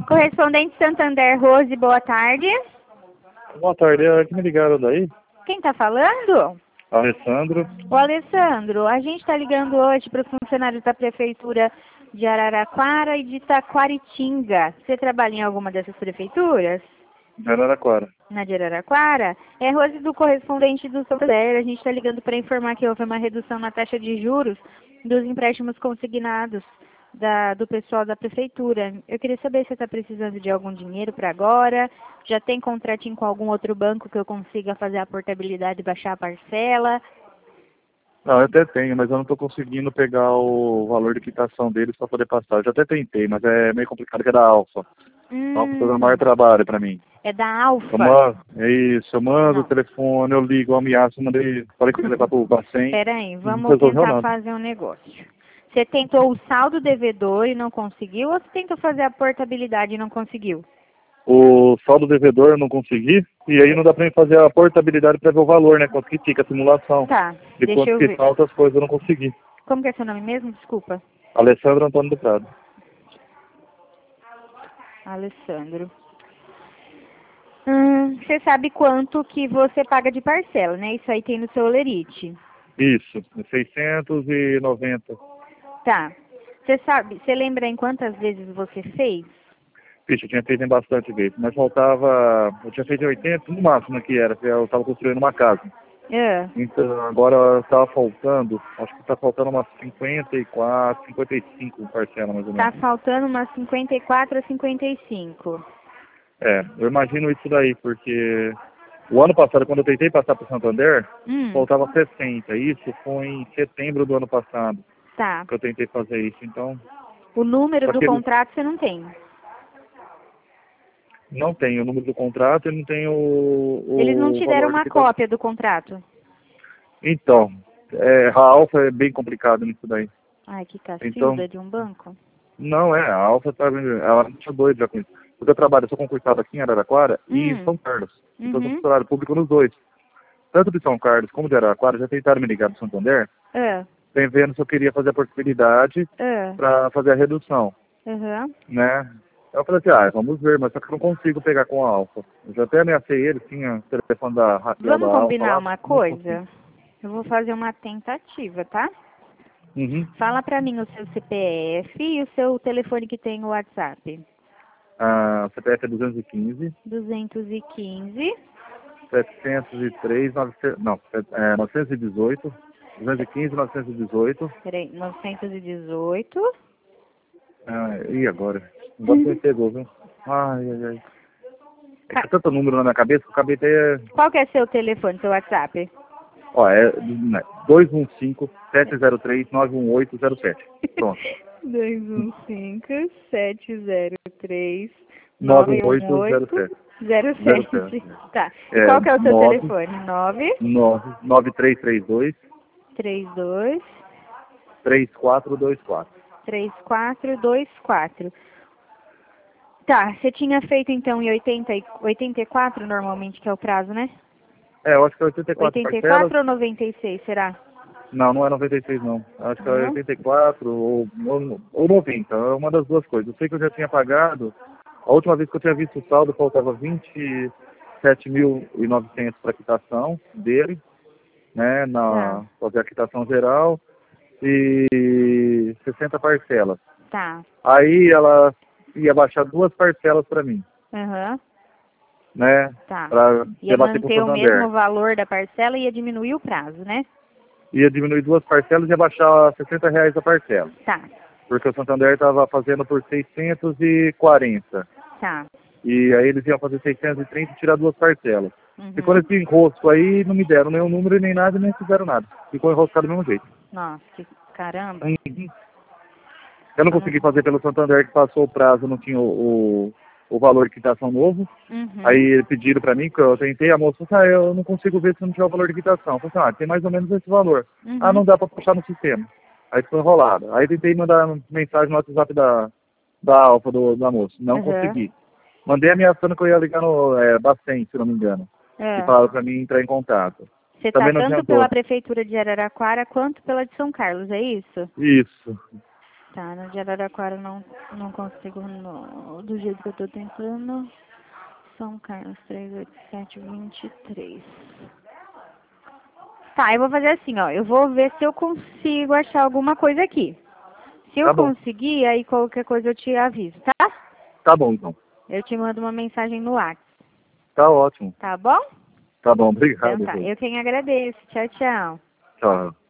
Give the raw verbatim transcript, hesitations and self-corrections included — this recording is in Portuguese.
Correspondente Santander, Rose, boa tarde. Boa tarde, é que me ligaram daí? Quem está falando? Alessandro. O Alessandro, a gente está ligando hoje para os funcionários da Prefeitura de Araraquara e de Taquaritinga. Você trabalha em alguma dessas prefeituras? De Araraquara. Na de Araraquara? É Rose do correspondente do Santander. A gente está ligando para informar que houve uma redução na taxa de juros dos empréstimos consignados da, do pessoal da Prefeitura. Eu queria saber se você está precisando de algum dinheiro para agora. Já tem contratinho com algum outro banco que eu consiga fazer a portabilidade e baixar a parcela? Não, eu até tenho, mas eu não estou conseguindo pegar o valor de quitação deles para poder passar. Eu já até tentei, mas é meio complicado, que é da Alfa. Hum, A Alfa está dando maior trabalho para mim. É da Alfa? Eu mando, é isso, eu mando Não. o telefone, eu ligo, eu ameaço, eu mandei, falei que eu ia levar para o Bacen. Peraí, vamos Não resolveu tentar nada. fazer um negócio. Você tentou o saldo devedor e não conseguiu, ou você tentou fazer a portabilidade e não conseguiu? O saldo devedor eu não consegui, e aí não dá para mim fazer a portabilidade para ver o valor, né? Quanto que fica a simulação. Tá, De deixa quanto eu que ver. são outras coisas eu não consegui. Como que é seu nome mesmo? Desculpa. Alessandro Antônio do Prado. Alessandro. Hum, você sabe quanto que você paga de parcela, né? Isso aí tem no seu Olerite. Isso, seiscentos e noventa. Tá. Você sabe, você lembra em quantas vezes você fez? Vixe, eu tinha feito em bastante vezes, mas faltava, eu tinha feito em oitenta, no máximo que era, que eu estava construindo uma casa. É. Então, agora estava faltando, acho que está faltando umas cinquenta e quatro, cinquenta e cinco parcelas mais ou Tá menos. faltando umas cinquenta e quatro a cinquenta e cinco. É, eu imagino isso daí, porque o ano passado, quando eu tentei passar para o Santander, Hum, faltava sessenta. Isso foi em setembro do ano passado tá. que eu tentei fazer isso. Então, O número só do que eles contrato você não tem. não tem o número do contrato e não tem Eles não o, o te deram valor de uma quitação. cópia do contrato. Então, é, a Alfa é bem complicado nisso daí. Ai, que Então, cacilda de um banco. não é, a Alfa tá, ela não tinha doido já com isso. Porque eu trabalho, eu sou concursado aqui em Araraquara e em Hum, São Carlos. Então eu sou uhum. funcionário público nos dois. Tanto de São Carlos como de Araraquara, já tentaram me ligar do Santander, É, bem vendo se eu queria fazer a possibilidade é, para fazer a redução, uhum. né? Eu falei assim, ah, vamos ver, mas só que eu não consigo pegar com a Alfa. Eu já até ameacei ele, tinha o telefone da Raquel da Vamos Alfa combinar lá, uma não consigo. coisa? Eu vou fazer uma tentativa, tá? Uhum. Fala pra mim o seu C P F e o seu telefone que tem o WhatsApp. A C P F é duzentos e quinze, duzentos e quinze, setecentos e três, novecentos, não, é, novecentos e dezoito, duzentos e quinze, novecentos e dezoito. peraí, novecentos e dezoito. Ah, e agora? Agora você me pegou, viu? Ai, ai, ai. É que Ca- é tanto número na minha cabeça que eu acabei até... Qual que é seu telefone, seu WhatsApp? Ó, é dois um cinco, sete zero três, nove um oito zero sete. Pronto. dois um cinco, sete zero três, nove um nove um oito zero oito sete. zero Zero sete. sete. Tá. E É qual que é o seu nove telefone? nove nove nove três três dois, três dois três quatro dois quatro. três quatro dois quatro. Tá, você tinha feito então em oitenta e- oitenta e quatro normalmente, que é o prazo, né? É, eu acho que é oitenta e quatro oitenta e parcelas. quatro ou noventa e seis, será? Não, não é noventa e seis não. Acho que é Não? oitenta e quatro ou, ou, ou noventa. É uma das duas coisas. Eu sei que eu já tinha pagado. A última vez que eu tinha visto o saldo, faltava vinte e sete mil e novecentos para a quitação dele, né? Tá, Na, fazer a quitação geral. E sessenta parcelas. tá. Aí ela ia baixar duas parcelas para mim, Aham, né? tá. Para Ia debater com o manter o mesmo Santander. valor da parcela e ia diminuir o prazo, né? Ia diminuir duas parcelas e ia baixar sessenta reais a parcela. Tá, Porque o Santander estava fazendo por seiscentos e quarenta. tá. E aí eles iam fazer seiscentos e trinta e tirar duas parcelas. Ficou Uhum. nesse enrosco aí, não me deram nenhum número e nem nada, nem fizeram nada. Ficou enroscado do mesmo jeito. Nossa, que caramba. Uhum. Eu não Eu não- consegui fazer pelo Santander, que passou o prazo, não tinha o, o, o valor de quitação novo. Uhum. Aí pediram para mim, que eu tentei, a moça falou, ah, eu não consigo ver se não tiver o valor de quitação. Eu falei, ah, tem mais ou menos esse valor. Ah, Uhum. não dá para puxar no sistema. Aí ficou enrolado. Aí tentei mandar mensagem no WhatsApp da, da Alfa, do, da moça. Não Uhum. consegui. Mandei ameaçando que eu ia ligar no é, Bacen, se não me engano. E É. falaram para mim entrar em contato. Você tá Também não tanto adiantou. pela prefeitura de Araraquara quanto pela de São Carlos, é isso? Isso. Tá, no de Araraquara não, não consigo no, do jeito que eu tô tentando. São Carlos, três oito sete dois três. Tá, eu vou fazer assim, ó. Eu vou ver se eu consigo achar alguma coisa aqui. Se eu Tá bom. conseguir, aí qualquer coisa eu te aviso, tá? Tá bom, então. Eu te mando uma mensagem no WhatsApp. Tá ótimo. Tá bom? Tá bom, obrigado. Então tá, eu quem agradeço. Tchau, tchau. Tchau.